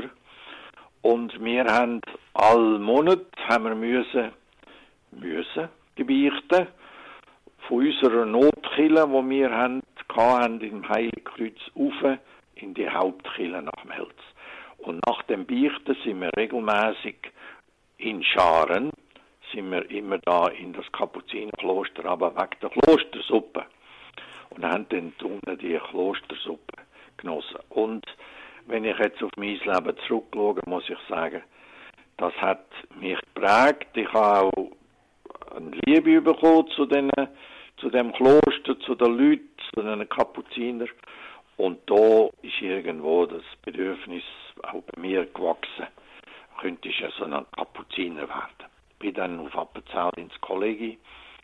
Und wir haben all Monat haben wir müssen, müssen gebeichten von unserer Notkirche, die wir haben, hatten, im Heiligkreuz rauf in die Hauptkirche nach Melz. Und nach dem Beichten sind wir regelmäßig in Scharen, sind wir immer da in das Kapuzinerkloster, aber wegen der Klostersuppe. Und haben dann unten die Klostersuppe genossen. Und wenn ich jetzt auf mein Leben zurückschaue, muss ich sagen, das hat mich geprägt. Ich habe auch eine Liebe bekommen zu, den, zu dem Kloster, zu den Leuten, zu den Kapuzinern. Und da ist irgendwo das Bedürfnis auch bei mir gewachsen. Könnte ich ja so ein Kapuziner werden. Bin dann auf Appenzell ins Kollegium,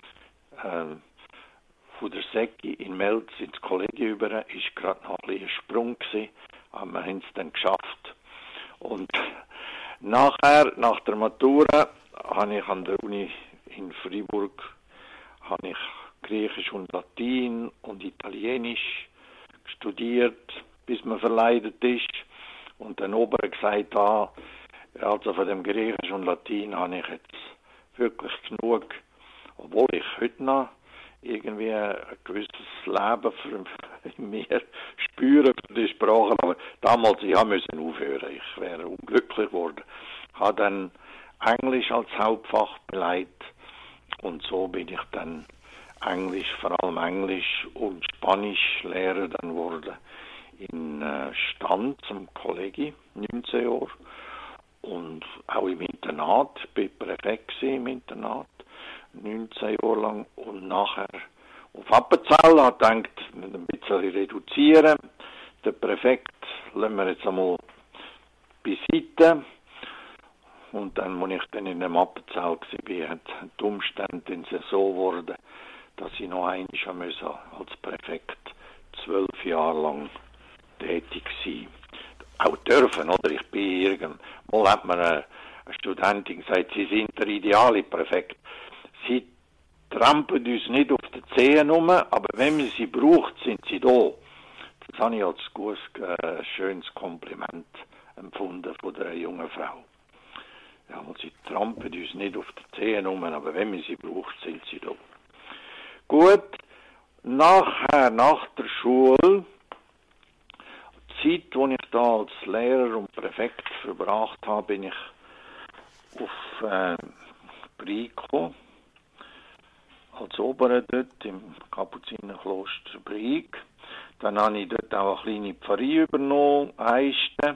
äh, von der Säcki in Melz ins Kollegium über, ist gerade noch ein bisschen ein Sprung gewesen, aber wir haben es dann geschafft. Und nachher, nach der Matura, habe ich an der Uni in Freiburg habe ich Griechisch und Latein und Italienisch studiert, bis man verleidet ist. Und dann oben gesagt, ah, also von dem Griechisch und Latein habe ich jetzt wirklich genug, obwohl ich heute noch irgendwie ein gewisses Leben für in mir spüre für die Sprache, aber damals, ich musste aufhören, ich wäre unglücklich geworden. Ich habe dann Englisch als Hauptfach beleidigt und so bin ich dann Englisch, vor allem Englisch und Spanisch Lehrer dann wurde in äh, Stand zum Kollegium, neunzehn Jahre. Und auch im Internat, ich bin Präfekt im Internat, neunzehn Jahre lang. Und nachher auf Appenzell hat gedacht, ein bisschen reduzieren. Der Präfekt lassen wir jetzt einmal beiseite. Und dann, als ich dann in dem Appenzell war, hat die Umstände so geworden, dass ich noch einmal als Präfekt zwölf Jahre lang tätig sein. Auch dürfen, oder? Ich bin irgend, mal hat mir eine, eine Studentin gesagt, sie sind der ideale Präfekt. Sie trampeln uns nicht auf den Zehen rum, aber wenn man sie braucht, sind sie da. Das habe ich als gutes, äh, schönes Kompliment empfunden von der jungen Frau. Ja, weil sie trampeln uns nicht auf den Zehen rum, aber wenn man sie braucht, sind sie da. Gut, nachher, nach der Schule, die Zeit, die ich da als Lehrer und Präfekt verbracht habe, bin ich auf äh, Brieg gekommen, als Oberer dort im Kapuzinerkloster Brieg. Dann habe ich dort auch eine kleine Pfarrei übernommen, Eisten.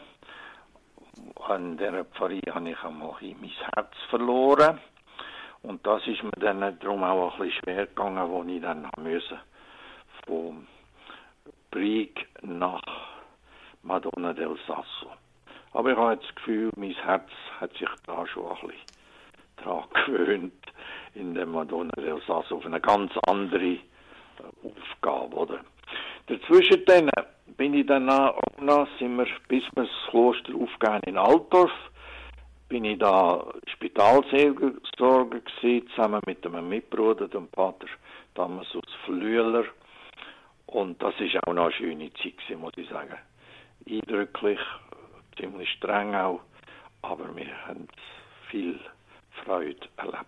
An dieser Pfarrei habe ich einmal mein Herz verloren. Und das ist mir dann darum auch ein bisschen schwer gegangen, wo ich dann musste von Brieg nach Madonna del Sasso. Aber ich habe jetzt das Gefühl, mein Herz hat sich da schon ein bisschen daran gewöhnt, in der Madonna del Sasso auf eine ganz andere Aufgabe, oder? Dazwischen dann bin ich dann auch noch, sind wir, bis wir das Kloster aufgehen in Altdorf, bin ich da Spitalseelsorger gewesen, zusammen mit einem Mitbruder, dem Pater Damasus Flüeler. Und das ist auch noch eine schöne Zeit gewesen, muss ich sagen. Eindrücklich, ziemlich streng auch, aber wir haben viel Freude erlebt.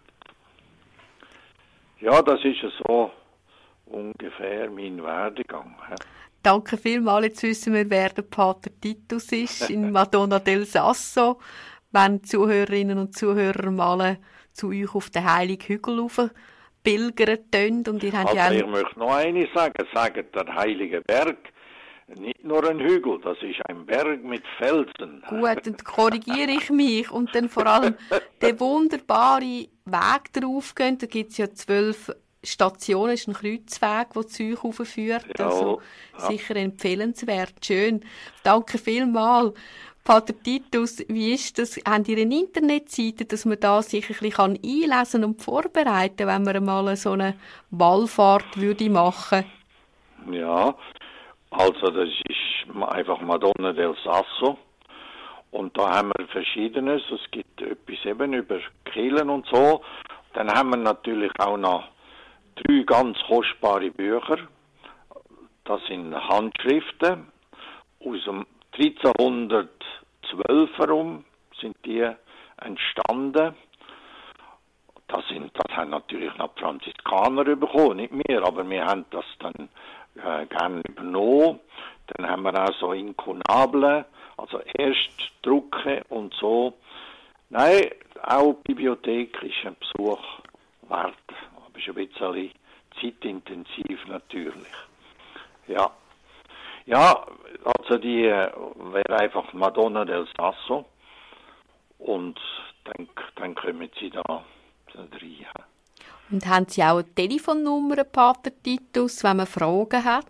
Ja, das ist so ungefähr mein Werdegang. Danke vielmals. Jetzt wissen wir, wer der Pater Titus ist in Madonna del Sasso. Wenn die Zuhörerinnen und Zuhörer mal zu euch auf den Heiligen Hügel rauf pilgern tönt. Und ihr habt Also ja ich möchte noch eines sagen, sagen, der Heilige Berg, nicht nur ein Hügel, das ist ein Berg mit Felsen. Gut, dann korrigiere ich mich. Und dann vor allem der wunderbare Weg darauf gehen. Da gibt es ja zwölf Stationen, ist ein Kreuzweg, der zu euch raufführt. Ja, Also ja. sicher empfehlenswert. Schön. Danke vielmals. Pater Titus, wie ist das? Habt ihr eine Internetseite, dass man da sich ein bisschen einlesen und vorbereiten kann, wenn man mal so eine Wallfahrt würde machen? Ja, also das ist einfach Madonna del Sasso. Und da haben wir Verschiedenes. Es gibt etwas eben über Kirchen und so. Dann haben wir natürlich auch noch drei ganz kostbare Bücher. Das sind Handschriften aus dem dreizehnhundertzwölf herum sind die entstanden. Das, sind, das haben natürlich noch die Franziskaner bekommen, nicht wir, aber wir haben das dann äh, gerne übernommen. Dann haben wir auch so Inkunablen, also erst drucken und so. Nein, auch Bibliothek ist ein Besuch wert, aber ist ein bisschen zeitintensiv natürlich. Ja. Ja, also die äh, wäre einfach Madonna del Sasso und dann, dann kommen sie da rein. Und haben Sie auch eine Telefonnummer, Pater Titus, wenn man Fragen hat?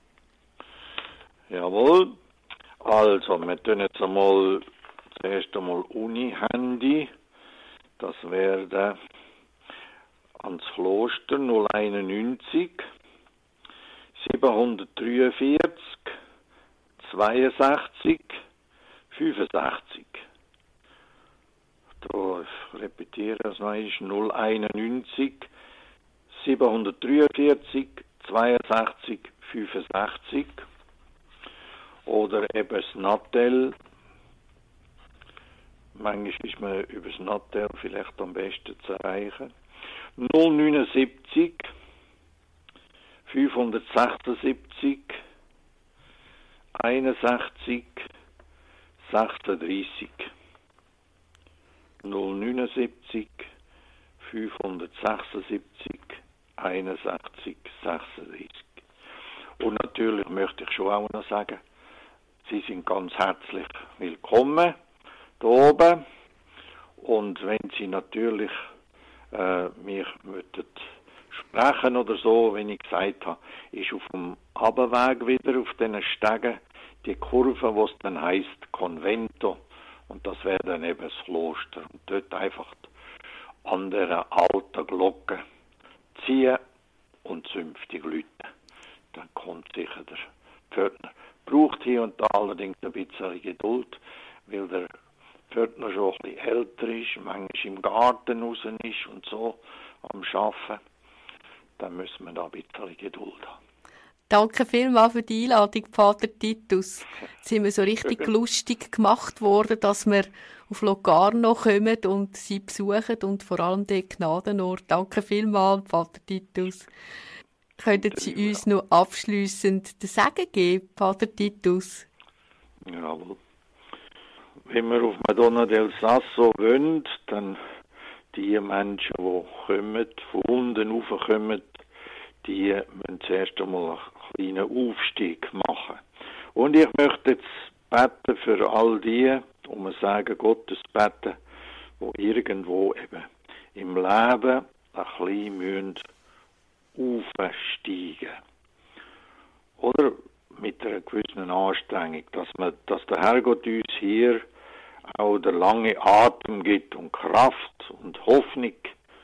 Jawohl. Also, wir tun jetzt einmal zuerst einmal Uni-Handy. Das wäre ans Kloster null einundneunzig siebenhundertdreiundvierzig zweiundsechzig fünfundsechzig. Da repetiere das noch einmal, null einundneunzig siebenhundertdreiundvierzig zweiundsechzig fünfundsechzig. Oder eben das Nattel. Manchmal ist man über das Nattel vielleicht am besten zu erreichen. null neunundsiebzig fünfhundertsechsundsiebzig einundsechzig sechsunddreißig. null neunundsiebzig fünfhundertsechsundsiebzig einundsechzig sechsunddreißig. Und natürlich möchte ich schon auch noch sagen, Sie sind ganz herzlich willkommen hier oben. Und wenn Sie natürlich äh, mich möchten sprechen oder so, wenn ich gesagt habe, ist auf dem Abweg wieder auf diesen Stegen die Kurve, wo es dann heisst Convento. Und das wäre dann eben das Kloster. Und dort einfach an der alten Glocke ziehen und zünftig läuten. Dann kommt sicher der Pförtner. Braucht hier und da allerdings ein bisschen Geduld, weil der Pförtner schon ein bisschen älter ist, manchmal im Garten raus ist und so am Arbeiten. Dann müssen wir da ein bisschen Geduld haben. Danke vielmals für die Einladung, Pater Titus. Jetzt sind wir so richtig lustig gemacht worden, dass wir auf Locarno kommen und sie besuchen und vor allem den Gnadenort. Danke vielmals, Pater Titus. Könnten Sie uns noch abschliessend den Segen geben, Pater Titus? Jawohl. Wenn wir auf Madonna del Sasso wollen, dann die Menschen, die kommen, von unten raufkommen, die müssen zuerst einmal einen kleinen Aufstieg machen. Und ich möchte jetzt beten für all die, um ein Sagen Gottes beten, die irgendwo eben im Leben ein bisschen müssen aufsteigen. Oder mit einer gewissen Anstrengung, dass, man, dass der Herrgott uns hier auch der lange Atem gibt und Kraft und Hoffnung,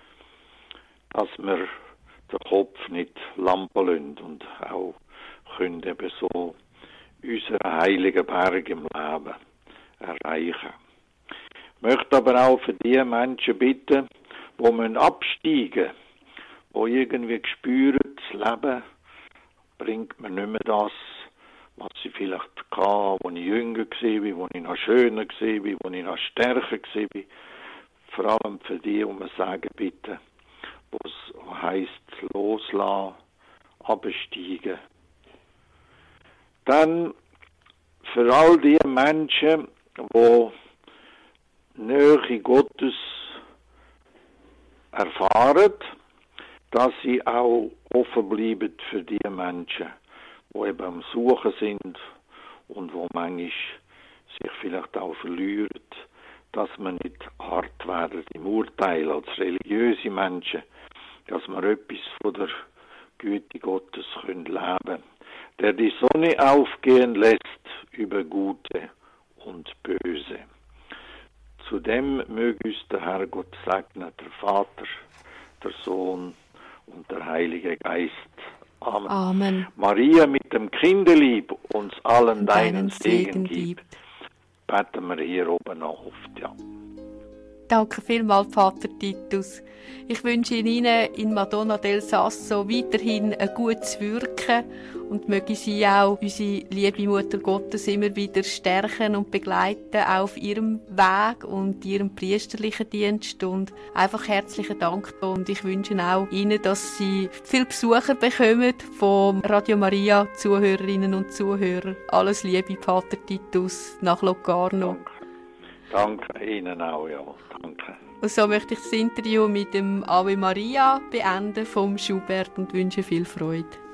dass wir den Kopf nicht lampen lassen und auch können eben so unseren heiligen Berg im Leben erreichen. Ich möchte aber auch für die Menschen bitten, die absteigen müssen, die irgendwie spüren, das Leben bringt mir nicht mehr das, was sie vielleicht hatte, als ich jünger war, als ich noch schöner war, als ich noch stärker war. Vor allem für die, die wir sagen, bitte, was heisst loslassen, absteigen. Dann für all die Menschen, die Nähe Gottes erfahren, dass sie auch offen bleiben für die Menschen, die eben am Suchen sind und wo manchmal sich vielleicht auch verlieren, dass man nicht hart werden im Urteil als religiöse Menschen, dass man etwas von der Güte Gottes können leben, der die Sonne aufgehen lässt über Gute und Böse. Zudem möge uns der Herrgott segnen, der Vater, der Sohn und der Heilige Geist. Amen. Amen. Maria, mit dem Kindelieb uns allen deinen, deinen Segen Segen gib. Beten wir hier oben noch oft, ja. Danke vielmals, Pater Titus. Ich wünsche Ihnen in Madonna del Sasso weiterhin ein gutes Wirken und möge Sie auch, unsere liebe Mutter Gottes, immer wieder stärken und begleiten auf Ihrem Weg und Ihrem priesterlichen Dienst. Und einfach herzlichen Dank. Und ich wünsche auch Ihnen, dass Sie viele Besucher bekommen von Radio Maria, Zuhörerinnen und Zuhörer. Alles Liebe, Pater Titus, nach Locarno. Danke. Danke Ihnen auch, ja. Danke. Und so möchte ich das Interview mit dem Ave Maria beenden vom Schubert und wünsche viel Freude.